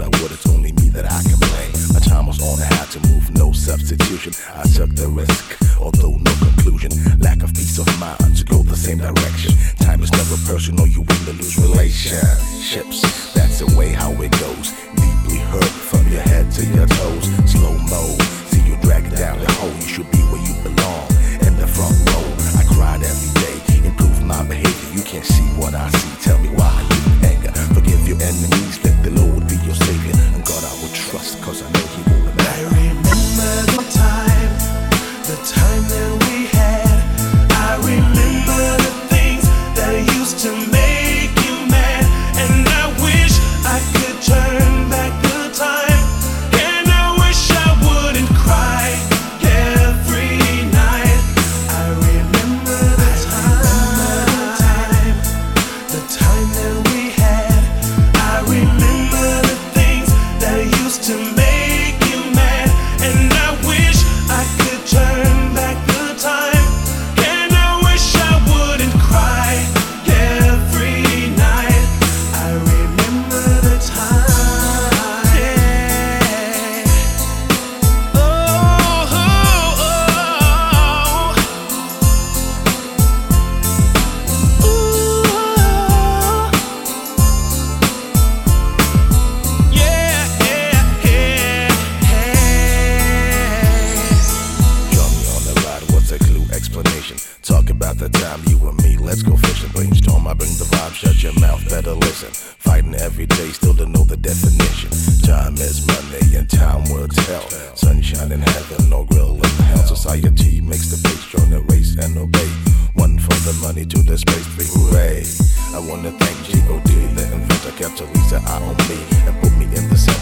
I would, it's only me that I can blame. My time was on, I had to move, no substitution. I took the risk, although no conclusion. Lack of peace of mind to go the same direction. Time is never personal, you win or lose relationships. That's the way how it goes. Deeply hurt from your head to your toes. Slow mo, see you drag down the hole. You should be where you belong, in the front row. I cried every day, improve my behavior. You can't see what I see, tell me why you anger. Forgive your enemies, let the Lord be your savior. And God I will trust, cause I know he will remember. I remember the time that we had. I remember the things that used to make you mad. And I wish I could turn back the time. And I wish I wouldn't cry every night. I remember the time that we had. I remember the things that used to make you mad. And I wish I could turn back the time. And I wish I wouldn't cry every night. I remember the time. Yeah. Oh, oh, oh. Ooh. Yeah, yeah, yeah. Join me on the ride, what's a clue explanation? Talk about the time you and me, let's go fishing. Brainstorm, I bring the vibe, shut your mouth, better listen. Fighting every day, still don't know the definition. Time is money and time will tell. Sunshine in heaven, no grill in hell. Society makes the pace, join the race and obey. One for the money, two the space, three hooray. I wanna thank G.O.D, the inventor, kept Lisa eye on me and put me in the center.